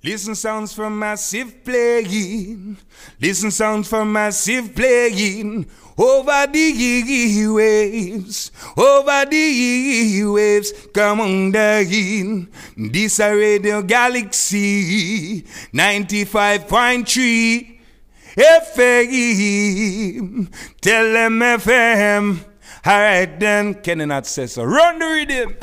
Listen sounds from massive playing. Listen sounds from massive playing. Over the waves, over the waves, come on down. This a Radio Galaxy 95.3 FM. Tell them FM. Alright then, Kenny not say so. Run the rhythm.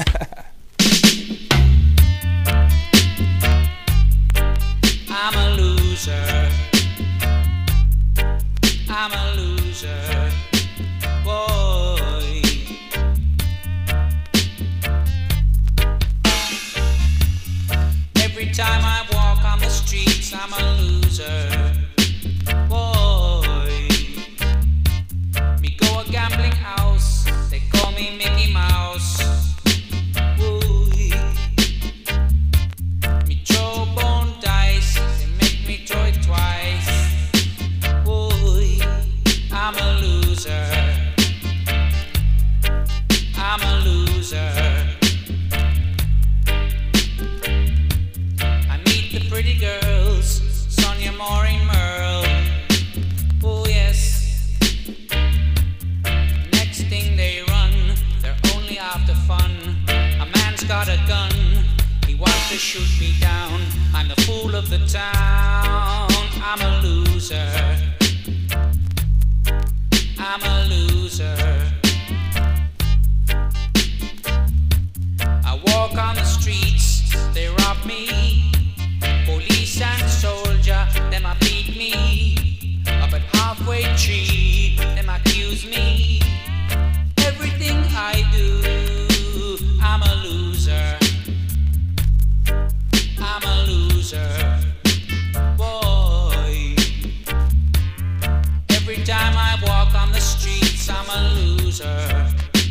I'm a loser. I'm a loser. Boy. Every time I walk on the streets, I'm a loser. Boy. Me go a gambling house, they call me Mickey Mouse. Boy. Me throw bone dice, they make me throw it twice. Boy, I'm a loser. I'm a loser. I meet the pretty girls, Sonia, Maureen, Merle. Oh yes. Next thing they run, they're only after fun. A man's got a gun, he wants to shoot me down. I'm the fool of the town. I'm a loser. I'm a loser. I walk on the streets, they rob me. Police and soldier, them a beat me. Up at halfway tree, them accuse me. Everything I do, I'm a loser. I'm a loser. Boy. Every time I walk on the streets, I'm a loser.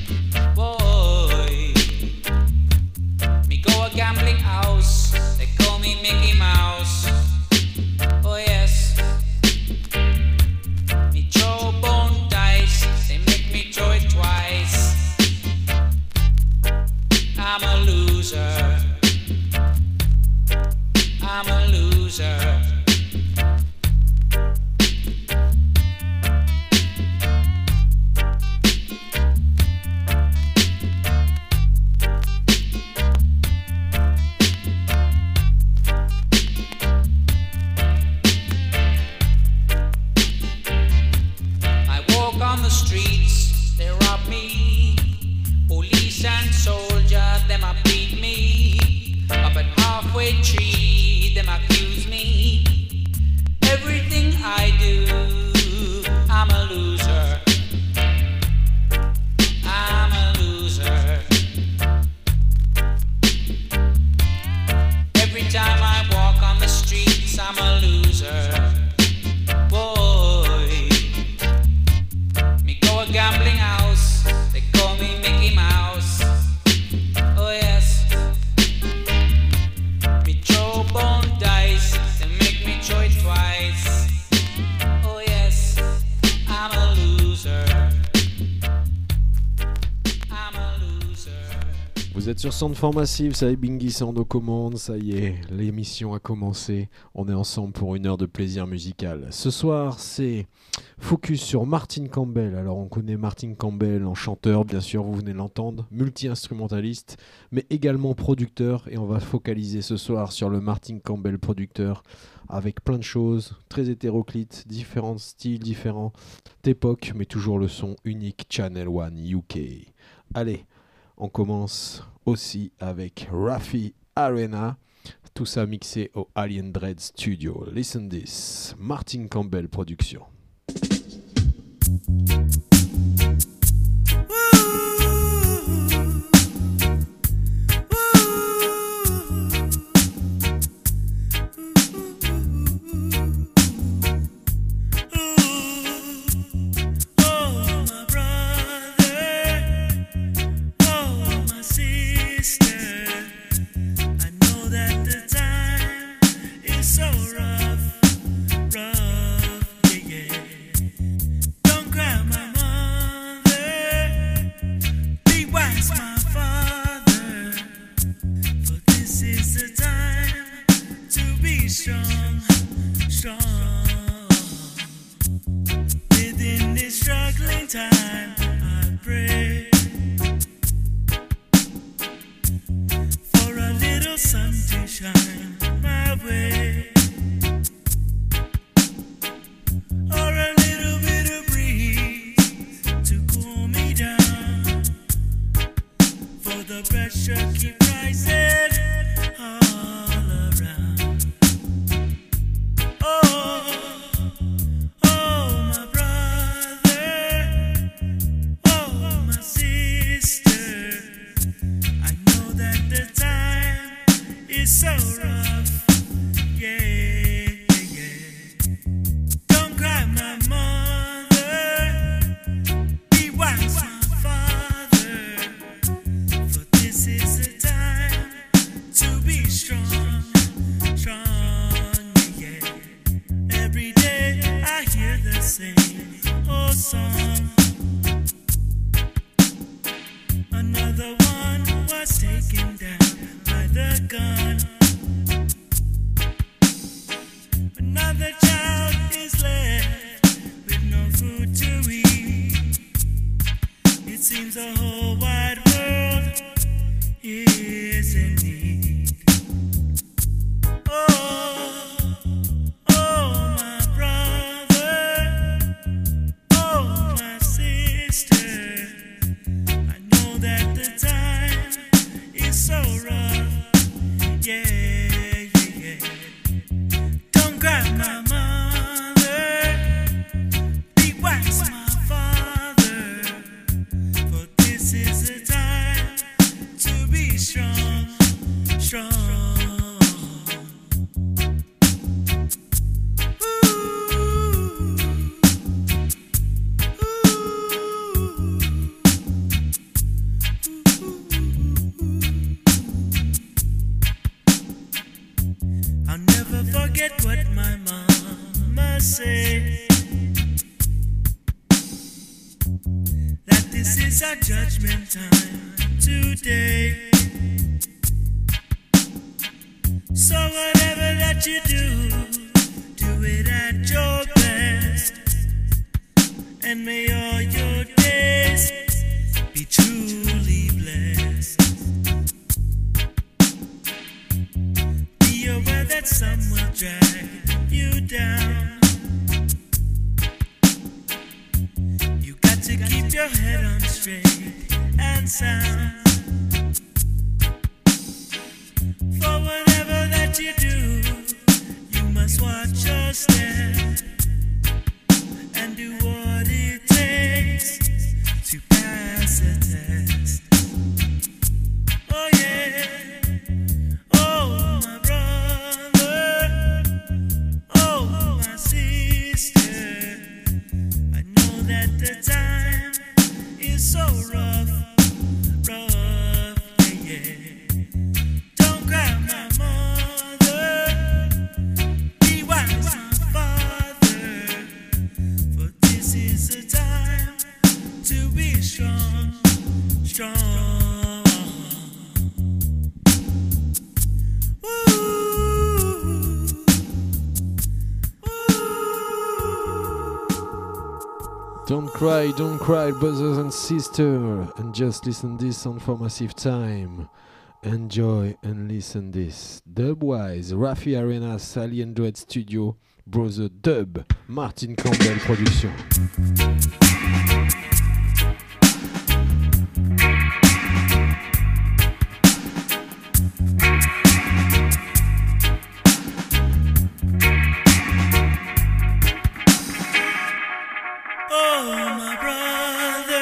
Boy. Me go a gambling house, they call me Mickey Mouse. Oh yes. Me throw bone dice, they make me throw it twice. I'm a loser. I'm a loser. I walk on the streets, they rob me. Police and soldier, them a beat me. Up at halfway tree, them accuse me. Everything I do, I'm a loser. I'm a loser. Every time I walk on the streets, I'm a loser. Boy. Me go a gambling house, they call me Mickey Mouse. Oh yes. Me throw bone dice, they make me throw it twice. Oh yes, I'm a loser. I'm a loser. Vous êtes sur Soundform Massive, ça y est, Bingy Sound aux commandes, ça y est, l'émission a commencé. On est ensemble pour une heure de plaisir musical. Ce soir, c'est focus sur Martin Campbell. Alors, on connaît Martin Campbell en chanteur, bien sûr, vous venez de l'entendre, multi-instrumentaliste, mais également producteur. Et on va focaliser ce soir sur le Martin Campbell producteur, avec plein de choses, très hétéroclites, différents styles, différentes époques, mais toujours le son unique Channel One UK. Allez, on commence aussi avec Rafi Arena, tout ça mixé au Alien Dread Studio. Listen this, Martin Campbell production. So rough, yeah, yeah. Don't cry, my to be strong, strong. Within this struggling time, I pray for a little sun to shine my way, or a little bit of breeze to cool me down. For the pressure keep rising all around. Oh, my brother, oh, my sister, I know that the time is so rough, yeah, yeah. Don't cry, my mother, be wise, my father, for this is the time to be strong, strong, yeah. Every day I hear the same old song. Another one was taken down by the gun. Another child is left with no food to eat. It seems the whole wide world is in need. Oh, oh, my brother, oh, my sister, I know that the time is so rough, yeah, yeah, yeah. Don't cry, my mother, be wise, my father, for this is the time to be strong, strong. I'll never forget what my mama said, that this is our judgment time today. So whatever that you do it at your best, and may all your days be truly blessed. Be aware that some will drag you down. You got to keep your head on straight and sound. For whatever that you do, you must watch your step and do what it takes to pass a test. Oh yeah, oh, my brother, oh, my sister, I know that the time is so rough, rough, yeah, yeah. Don't cry, my mother, be wise, my father, for this is the time to be strong, strong. Don't cry, brothers and sisters, and just listen this on for massive time. Enjoy and listen this. Dubwise, Rafi Arenas, Sally and Duet Studio, Brother Dub, Martin Campbell Production. Oh, my brother.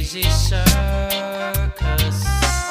crazy circus.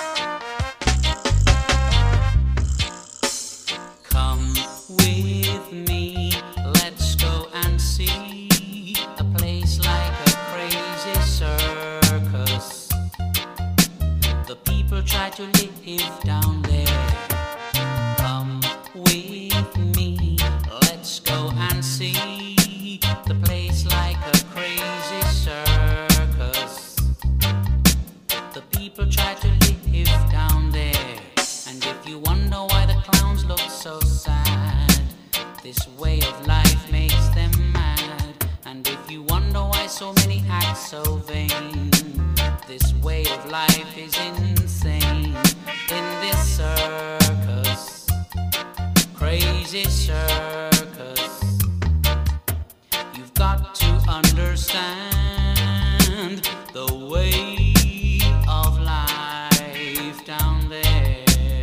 Come with me, let's go and see a place like a crazy circus. The people try to live down there. Come with me, let's go and see the place like a crazy circus. The people try to live down there. And if you wonder why the clowns look so sad, this way of life makes them mad. And if you wonder why so many act so vain, this way of life is insane. In this circus, crazy circus, you've got to understand the way of life down there.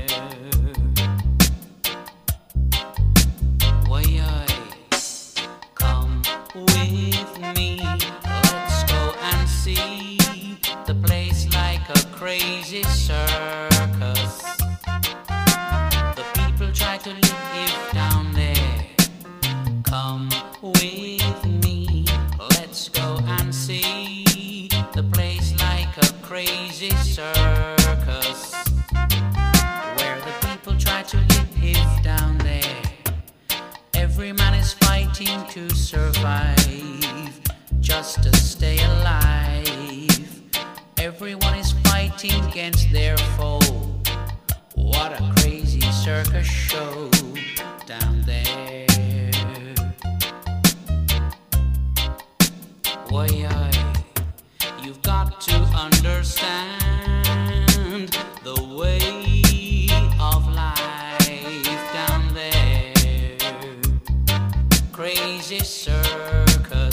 Come with me, let's go and see the place like a crazy circus. The people try to live down there. Come with me, let's go and see the place like a crazy circus, where the people try to live down there. Every man is fighting to survive, just to stay alive. Everyone is fighting against their foe. What a crazy circus show down there. You've got to understand the way of life down there. Crazy circus.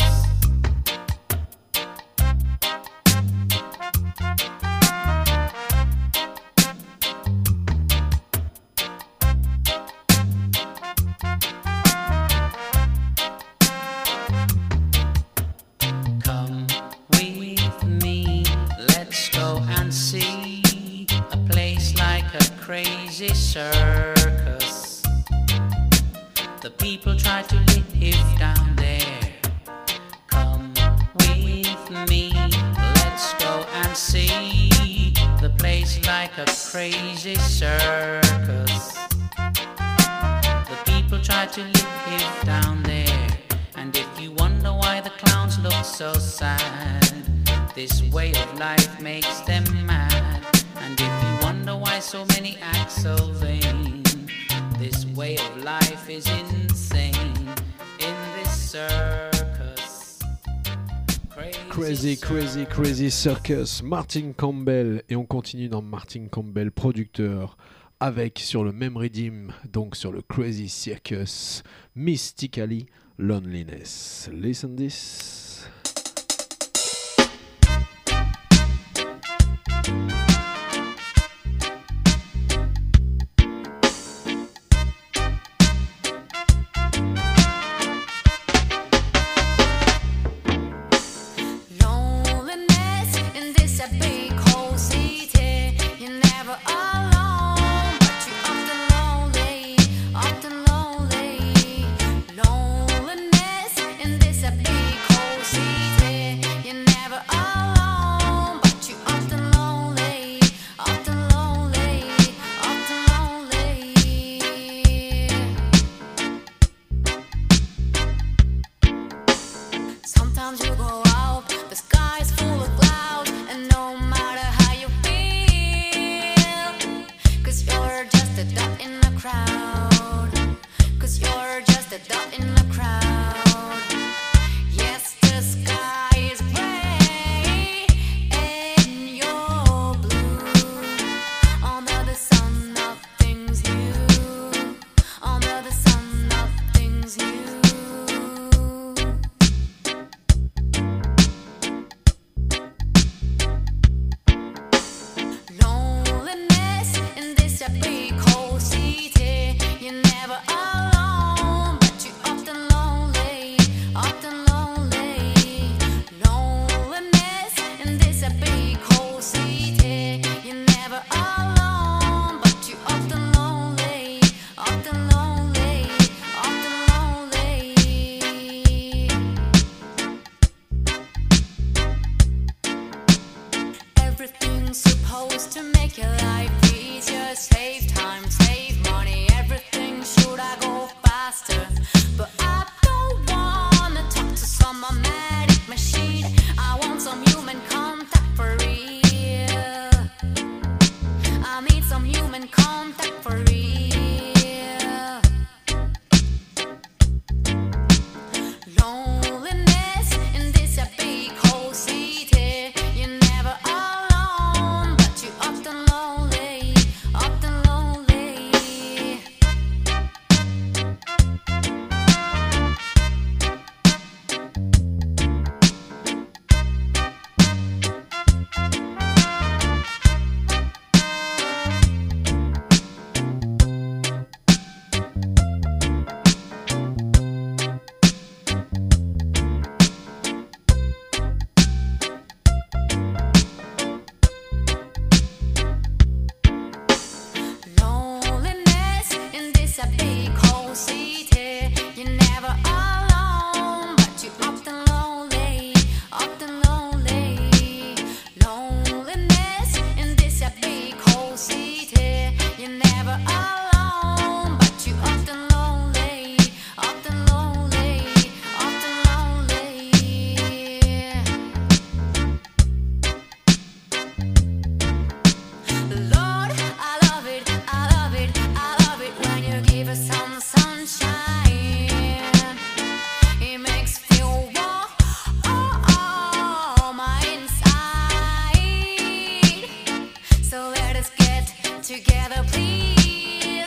Come with me, let's go and see a place like a crazy circus. The people try to live down there. Come with me, let's go and see the place like a crazy circus. The people try to live down there. And if you wonder why the clowns look so sad, this way of life makes them mad. And if you wonder why so many act so vain, this way of life is insane. In this circus, Crazy Circus, Martin Campbell. Et on continue dans Martin Campbell, producteur, avec sur le même rythme, donc sur le Crazy Circus, Mystically Loneliness. Listen this. Loneliness in this big whole city. You're never alone, but you're often lonely, often lonely. Loneliness in this big whole city. You're never alone, but you're often lonely, often lonely, often lonely. Sometimes you go out, the sky's full of clouds, and no matter how you feel, 'cause you're just a dot in the crowd, 'cause you're just a dot in the crowd. Yes, the sky is gray and you're blue. Under the sun, nothing's new. Under the sun, nothing's new. Loneliness in this big whole city. You're never alone, but you're often lonely, often lonely. Loneliness in this big for real. Loneliness in this big whole city. You're never alone, but you're often lonely, often lonely. Loneliness in this big whole city. You're never alone, but you're often lonely, often lonely. Loneliness in this big whole city. You're never alone, but you're often lonely, often lonely, often lonely. Lord, I love it, I love it, I love it when you give us some sunshine. It makes me feel warm, my inside. So let us get together, please.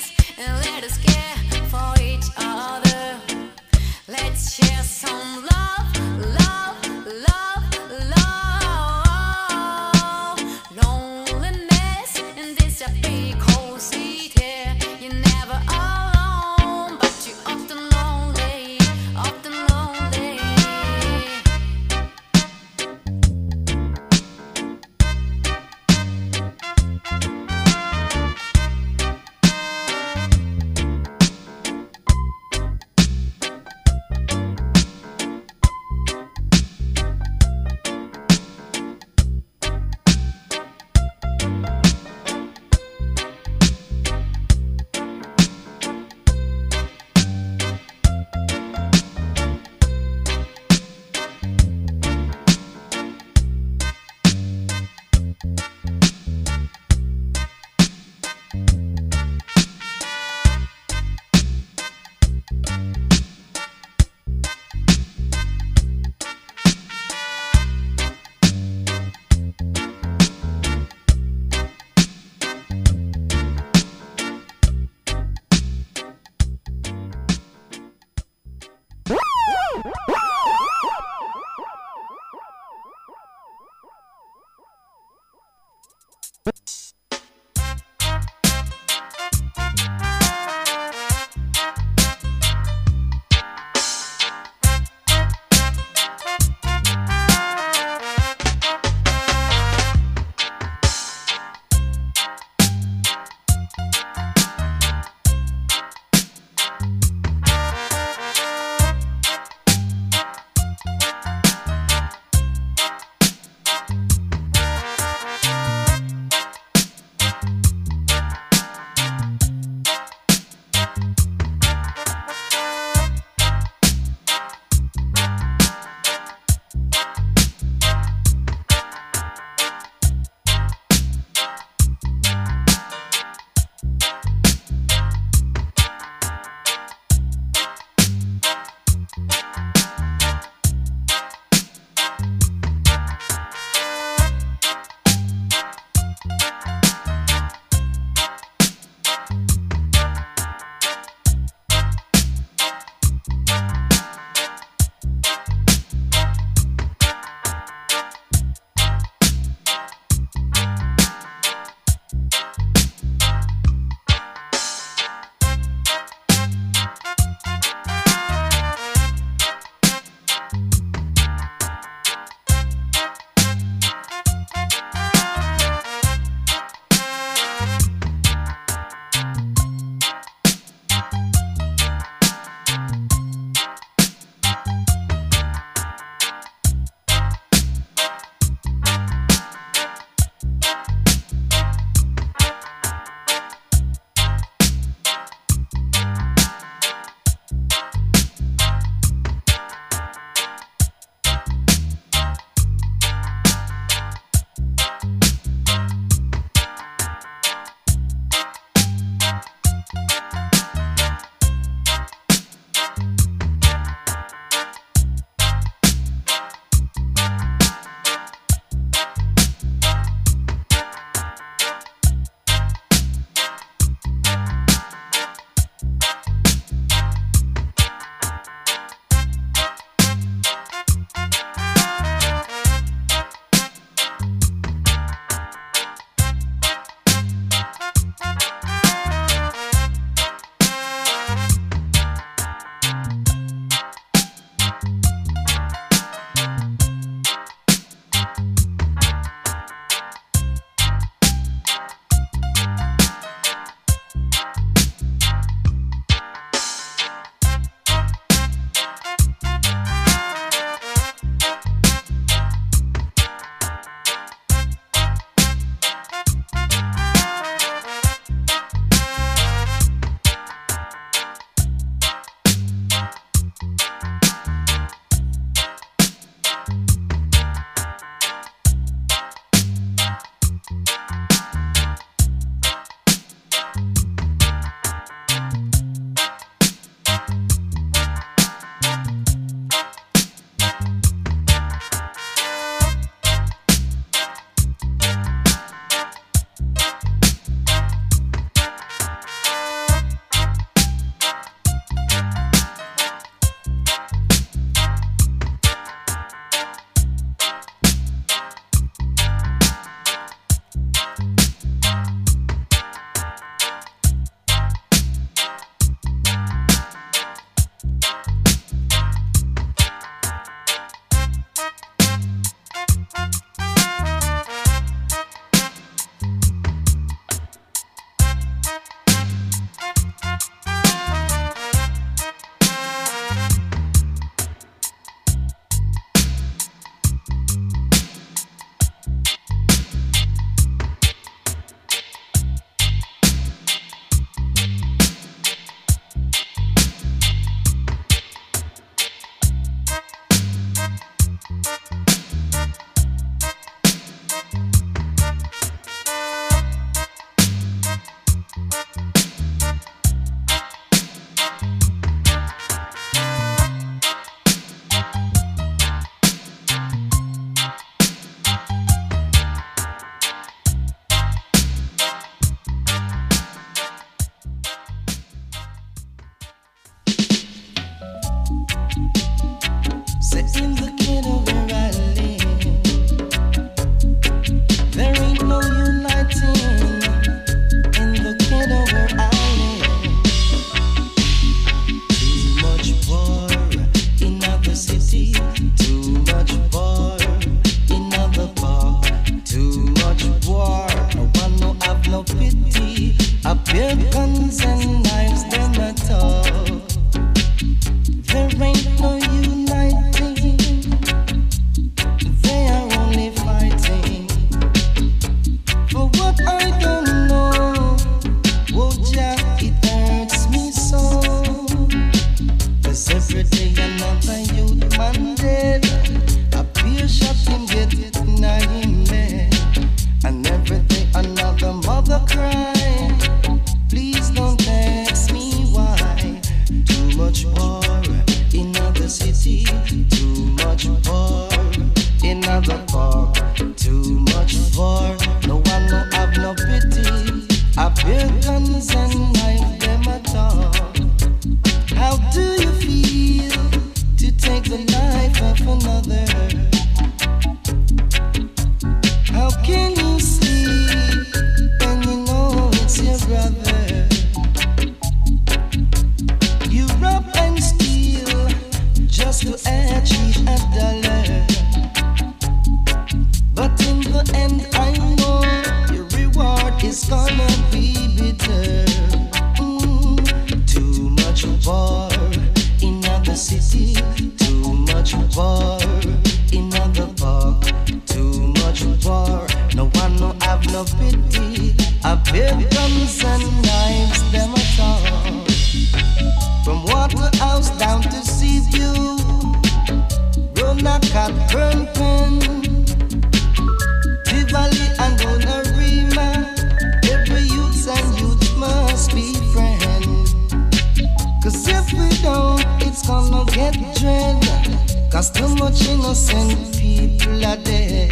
get dread, 'cause too much innocent people are dead.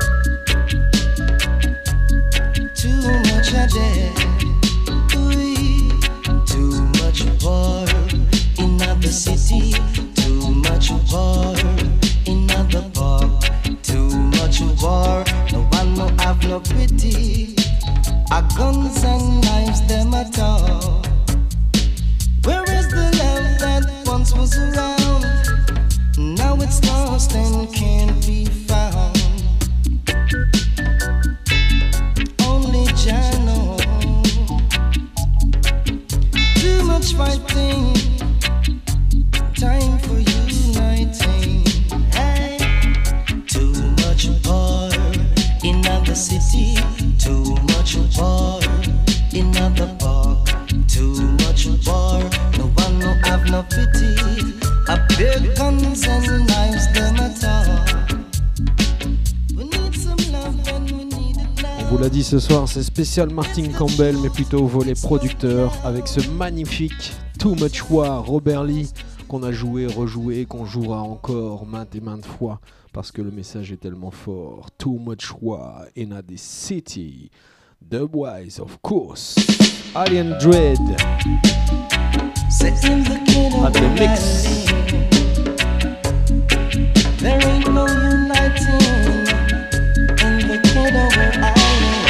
Too much are dead. Too much war in the city. Too much war in the park. Too much war, no one no have no pity. Our guns and knives, them at all. Where is the love that once was around? Now it's lost and can't be found. Only Jah knows. Too much fighting, time for uniting. Hey, too much war in the city. Too much war in the park. Too much war, no one no have no pity. A big guns and knives, them at all. We need some love and we need it now. On vous l'a dit ce soir, c'est spécial Martin Campbell, mais plutôt au volet producteur, avec ce magnifique Too Much War, Robert Lee, qu'on a joué, rejoué, qu'on jouera encore maintes et maintes fois, parce que le message est tellement fort. Too Much War in the city. Dubwise, of course. Alien Dread at the mix. There ain't no uniting in the ghetto where I live.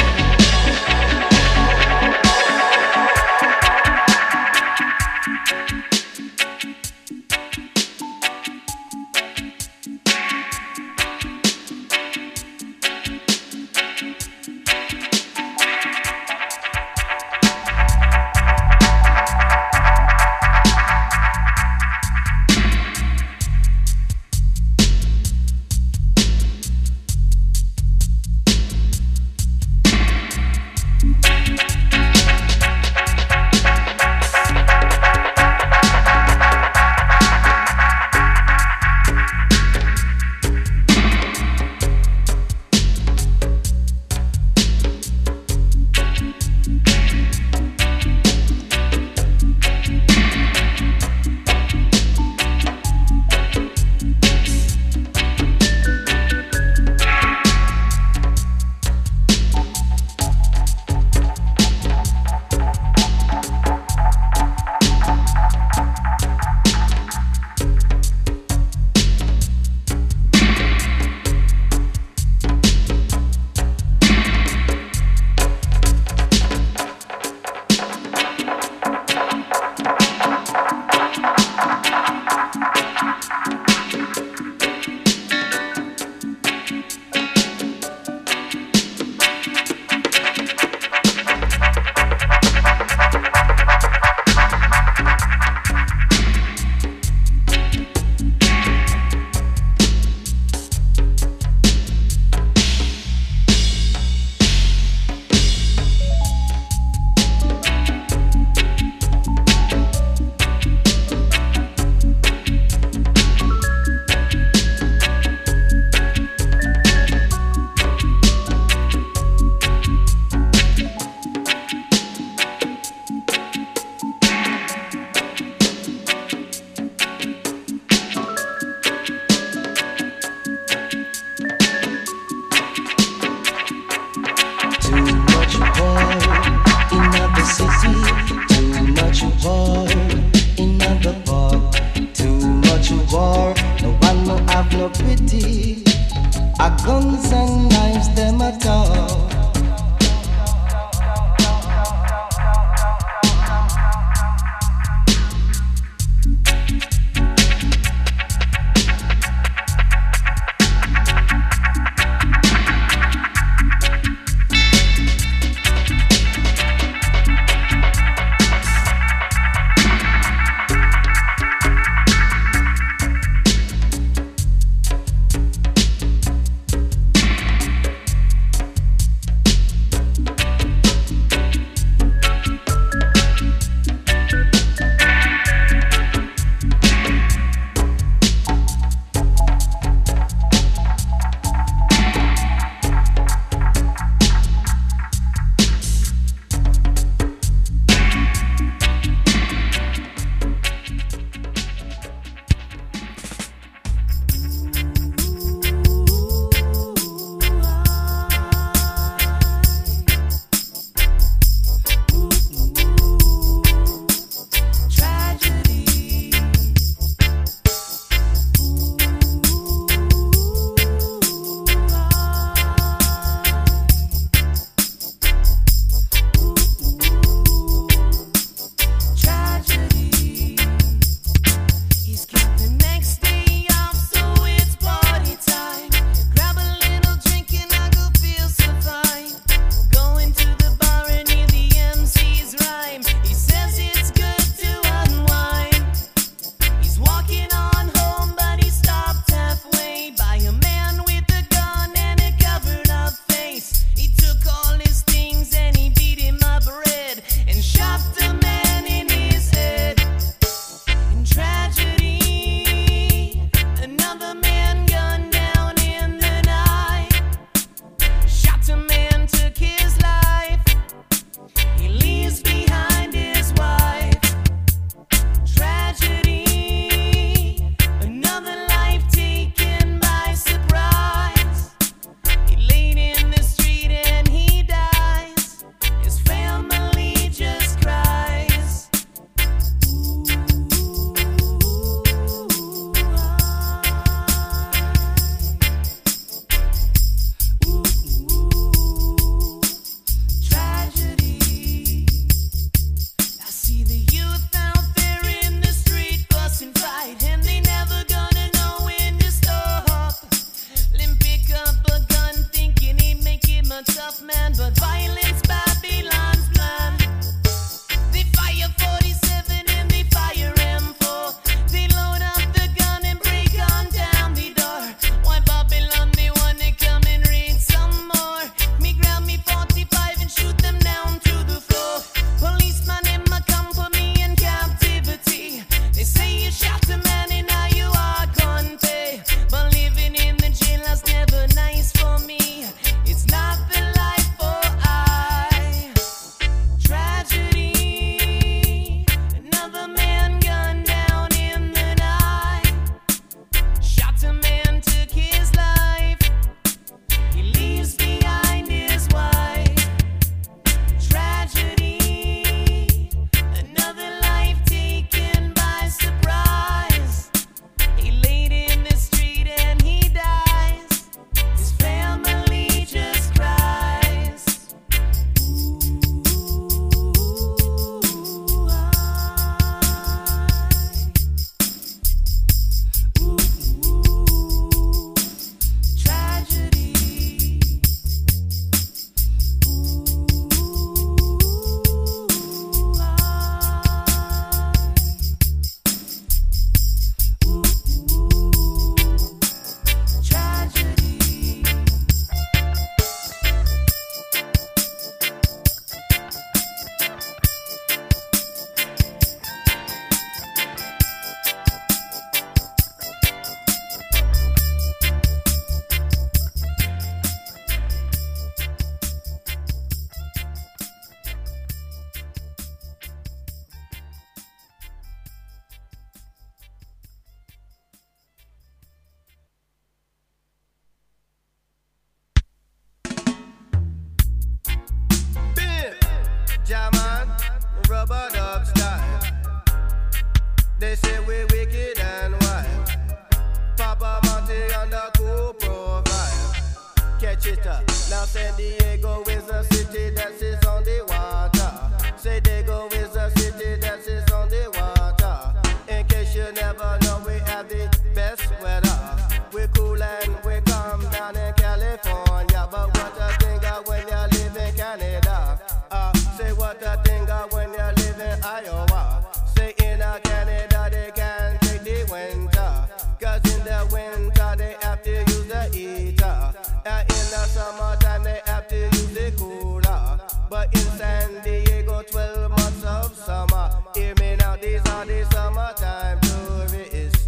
it. Now San Diego is a city that sits on the water. San Diego is a city that sits on the water. In case you never know, we have the best weather. We cool and we calm down in California. But what a thing when you live in Canada. Say what a thing when you live in Iowa. Say in Canada they can't take the winter. Cause in the winter they have to use the heater. And in the summertime they have to use the cooler. But in San Diego 12 months of summer. Hear me now, these are the summertime tourists.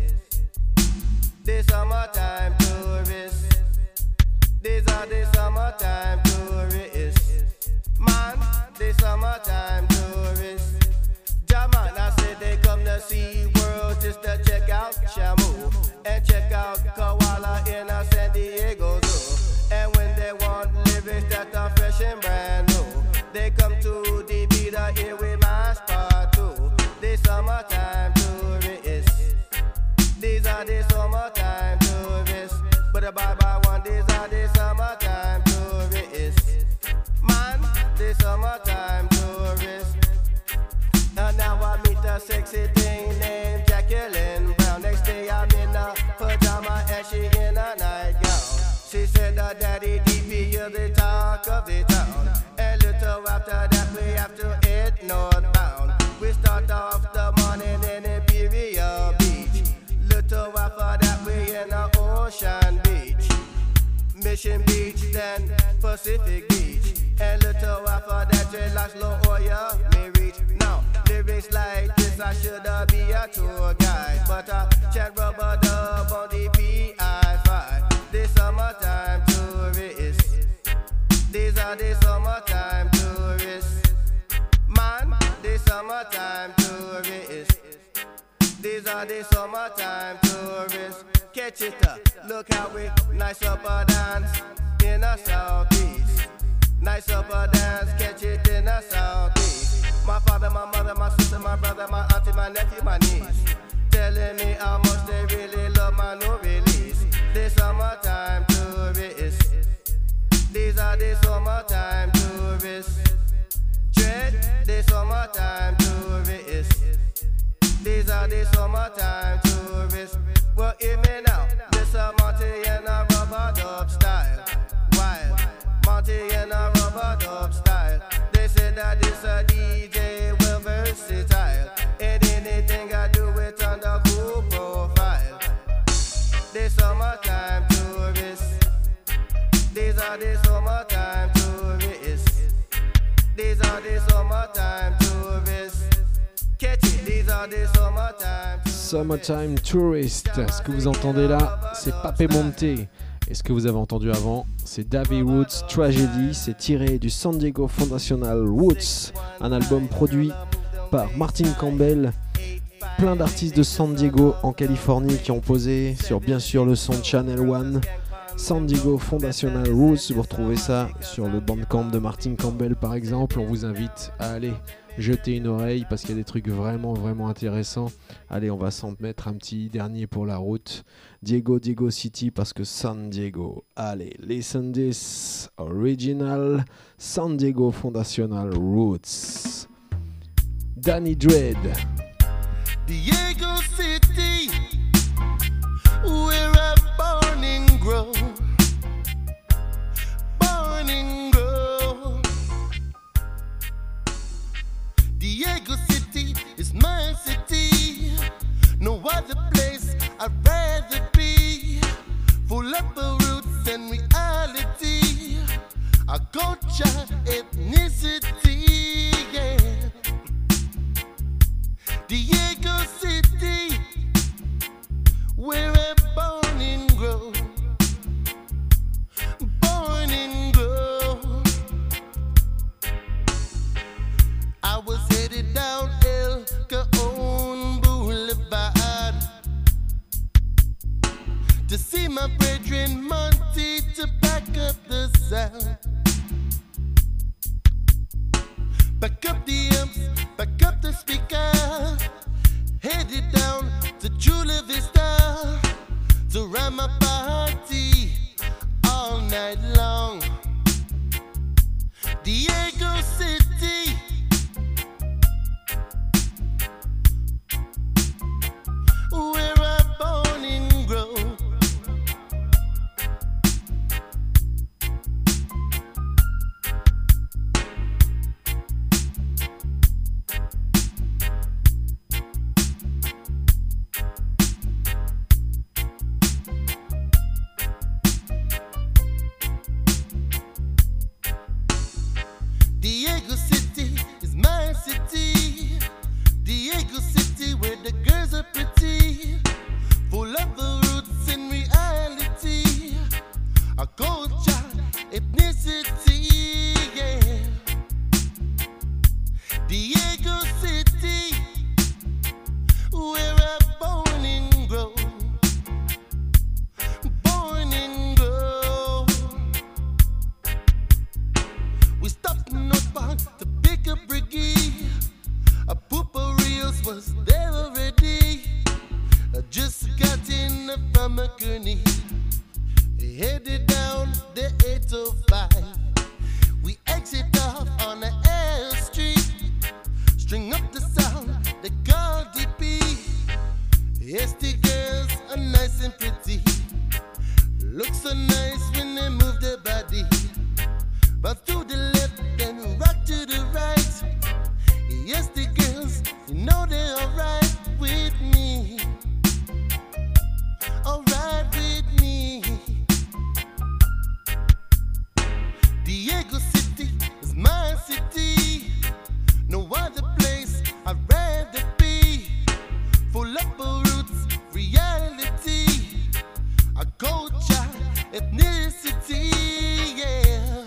The summertime tourists. These are the summertime tourists. Man, the summertime tourists. Jaman, I said they come to see world just to check out Shamu and check out Koala in San Diego Zoo. And when they want lyrics that are fresh and brand new, they come to the Beta here with my spot too. The summertime tourists. These are the summertime tourists. But the bye-bye one, these are the summertime tourists. Man, the summertime tourists. And now I meet a sexy thing named Jacqueline Brown. Next day I'm in a pajama and she in a nightgown. She said that Daddy DP, you're the talk of the town. And little after that we have to head northbound. We start off the morning in Imperial Beach. Little after that we in a Ocean Beach. Mission Beach, then Pacific Beach. And little after that relax low oil me reach. Now lyrics like this I should be a tour guide, but I chat rubber dub on the PI5. The summertime tourists. These are the summertime tourists. Man, the summertime tourists. These are the summertime tourists. Catch it up, look how we nice up a dance in the southeast. Nice up a dance, catch it in the southeast. My father, my mother, my sister, my brother, my auntie, my nephew, my niece, telling me how much they really love my new release. The summertime tourists. These are the summertime tourists. Dread, the summertime tourists. These are the summertime tourists. Well, hear me now, this a Monty and a rubber dub style. Wild, Monty and a rubber dub style. They say that this a DJ well versatile. And anything I do it on the cool profile. The summertime tourists. These are the summertime tourists. These are the summertime tourists. Catch it, these are the summertime tourists. Summertime Tourist. Ce que vous entendez là, c'est Pape Monte. Et ce que vous avez entendu avant, c'est Davey Roots Tragedy. C'est tiré du San Diego Foundational Roots, un album produit par Martin Campbell. Plein d'artistes de San Diego en Californie qui ont posé sur bien sûr le son Channel One. San Diego Foundational Roots, vous retrouvez ça sur le bandcamp de Martin Campbell par exemple. On vous invite à aller jeter une oreille parce qu'il y a des trucs vraiment vraiment intéressants. Allez, on va s'en mettre un petit dernier pour la route. Diego City parce que San Diego. Allez, listen this original San Diego Foundational Roots. Danny Dread. Diego City, where I born and grow. Born and grow. Diego City is my city. No other place I'd rather be. Full of roots and reality. Our culture, ethnicity, yeah. Diego City, where I born and grow. Born and grow. I was headed down El Cajon Boulevard to see my brethren Monty to back up the sound. Back up the amps, back up the speakers, Yes, the girls are nice and pretty. Look so nice when they move their body. But to the left and rock to the right. Yes, the girls, you know they're alright with me. Alright with me. Diego City is my city. No other place I'd rather be. Full up of roots, reality, a culture, ethnicity, yeah.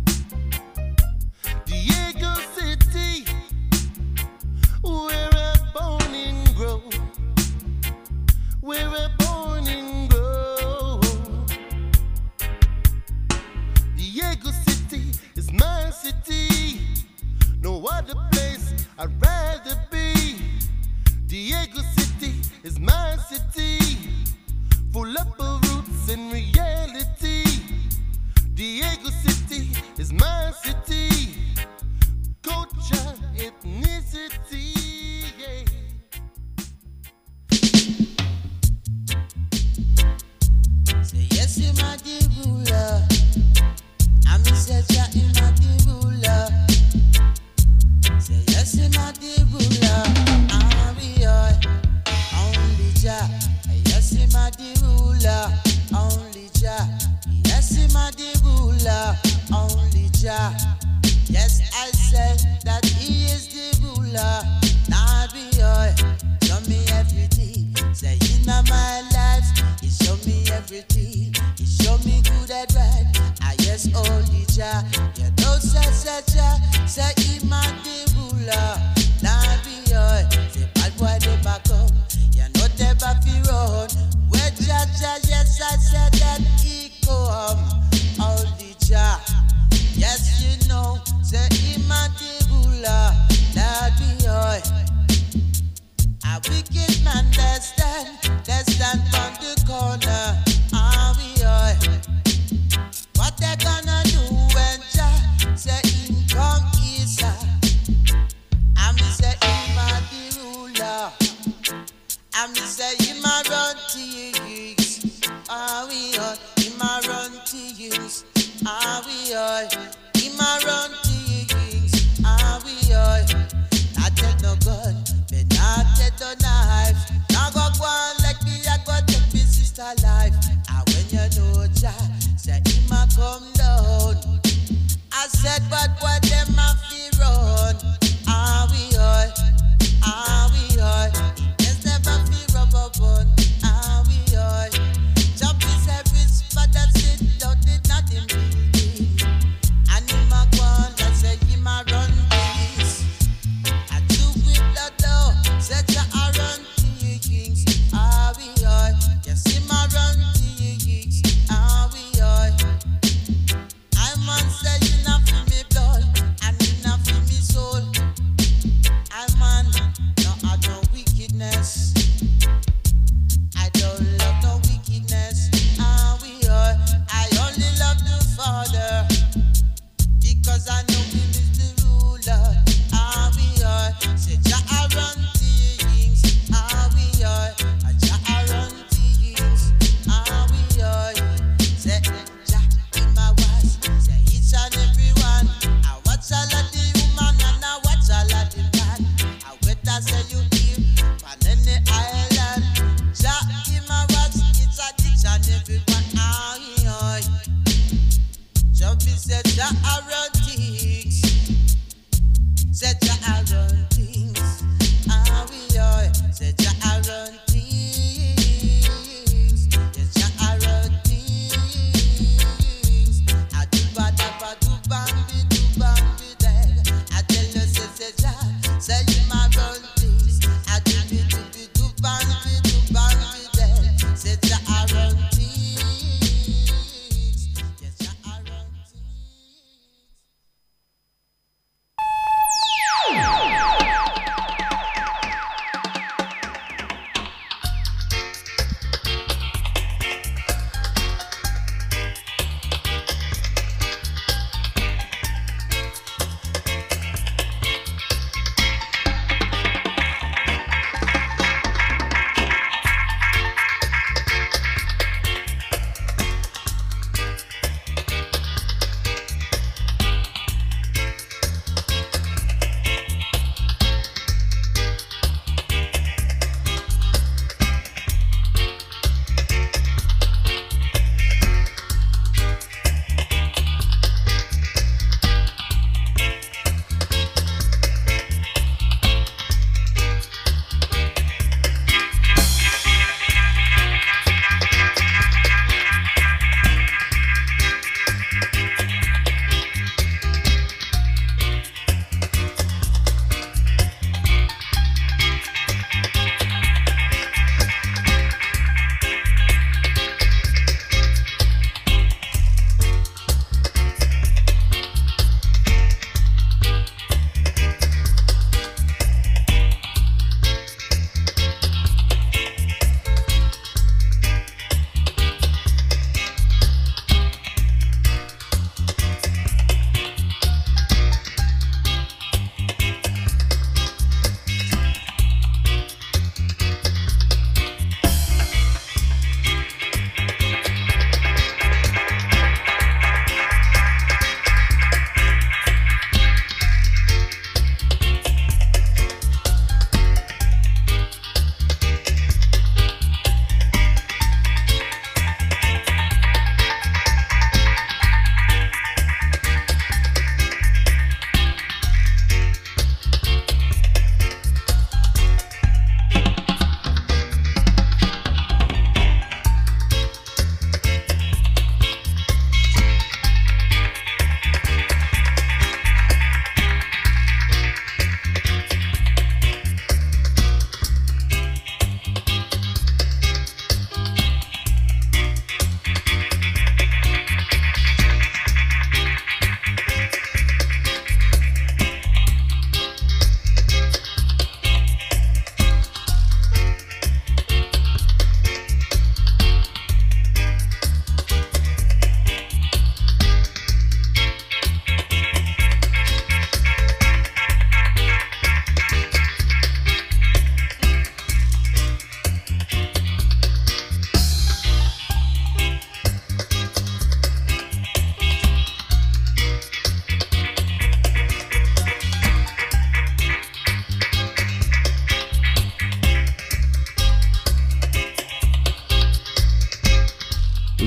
Diego City, where I born and grow, where I born and grow. Diego City is my city. No other place I'd rather be. Diego City is my city, full up of roots and reality. Diego City is my city, culture, ethnicity, yeah. Say yes, in my ruler. I'm a searcher in my ruler. Say yes, in my ruler. I'm only Jah. Yes, in my ruler. Only Jah. Yes, in my ruler. Only Jah. Yes, I say that He is the ruler. Not be show me everything. Say in my life, He show me everything. He show me good and bad. I yes, only Jah. You know, say Jah. Say He my the ruler. Not be say bad boy they back up. You know they back fi run. Where Jah, yes, I said that He come. Only Jah. Yes, you know, say He my the ruler. Not be a wicked man let's stand on the corner. Are we what they gonna do when Jah say Him come inside? I'm say Him a the ruler. I'm say Him a run things. Are we Him a run things. Are we Him a run things. Are we not take no gun, me not take no knife. Now go on like me, I go take me sister life. And when you know Jah, say Him a come down. I said, but what them a fi run? Are we Are we Yes, never fi rub up on. Are we Jump is every spot that's it, don't it nothing building. And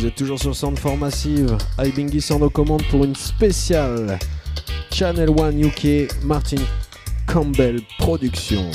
êtes toujours sur Soundform Massive. iBingy Sound aux commandes pour une spéciale Channel One UK Martin Campbell Production.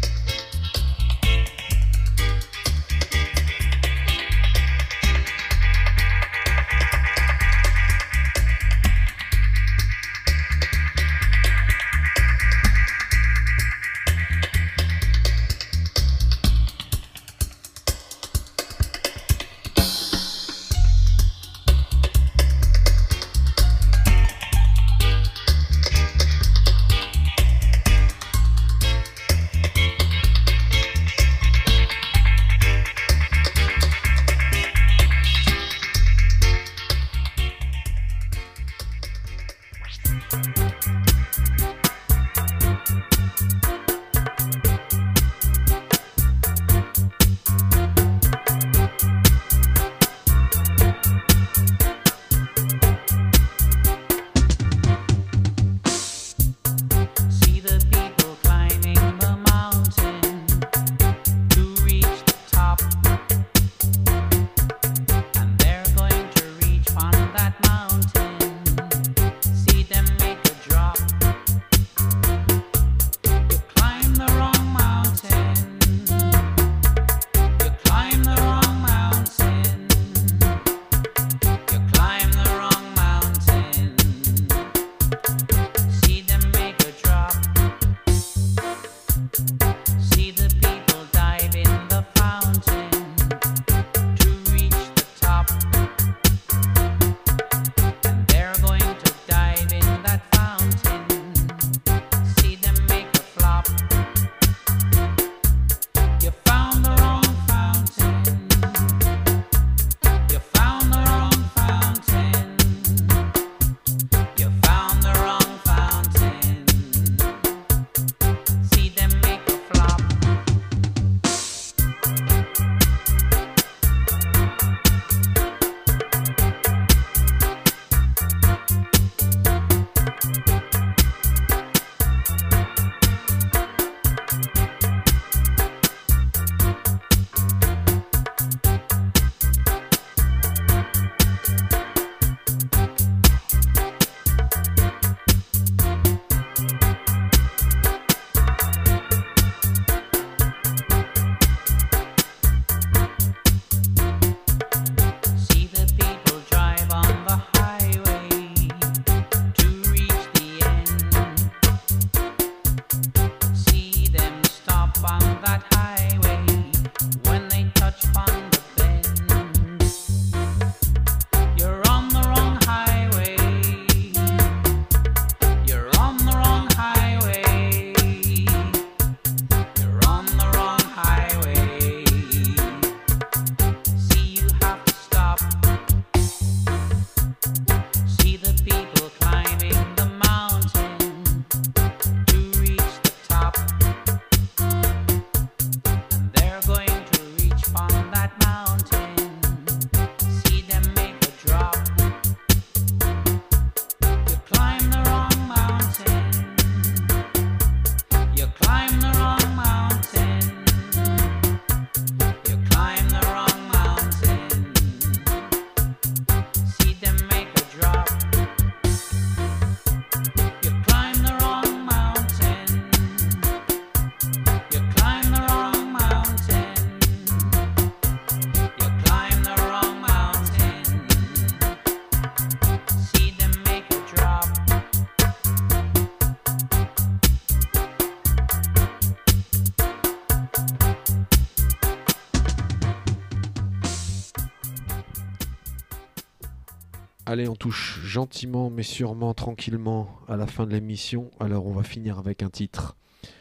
Allez, on touche gentiment mais sûrement, tranquillement à la fin de l'émission. Alors on va finir avec un titre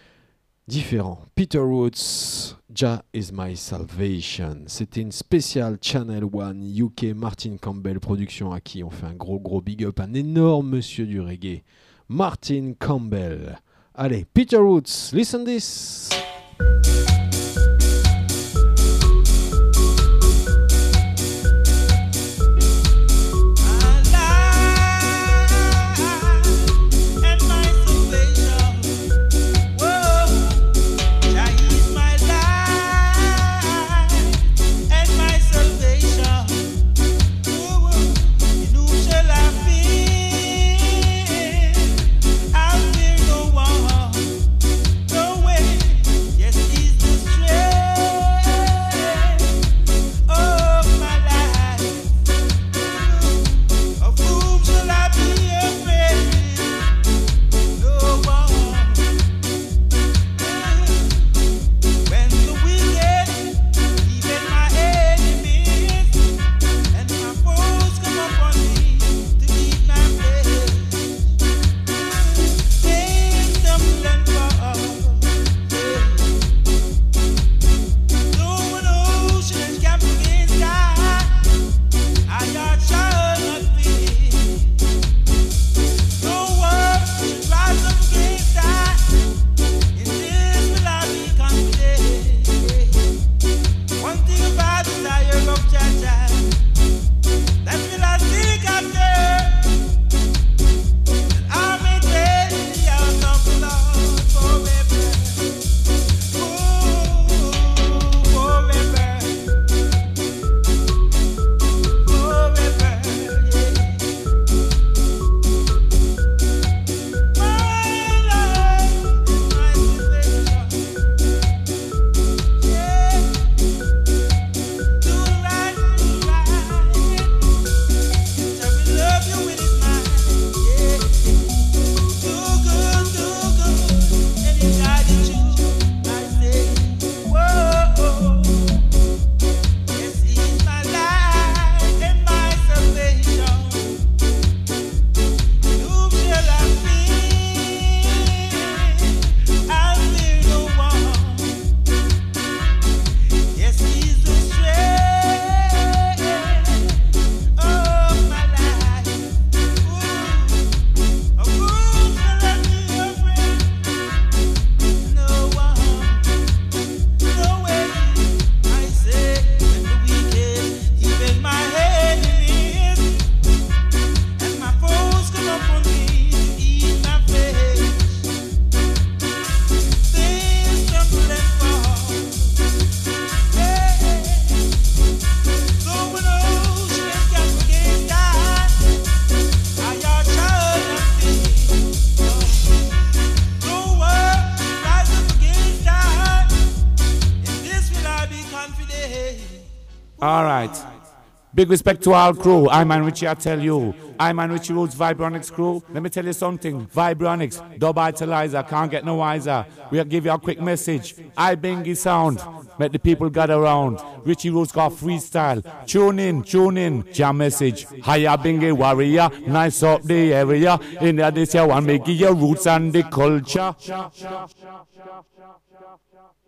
différent. Peter Woods, Jah is my salvation. C'était une spéciale Channel One UK Martin Campbell production à qui on fait un gros big up, un énorme monsieur du reggae, Martin Campbell. Allez, Peter Woods, listen this. All right. Big respect to all crew. I'm Man Richie, I tell you. I'm Man Richie Roots Vibronics crew. Let me tell you something. Vibronics, Dub Italizer, can't get no wiser. We'll give you a quick message. I Bingy sound. Make the people gather around. Richie Roots got freestyle. Tune in. Jam message. Hiya Bingy warrior. Nice up the area. In this year one, make your roots and the culture.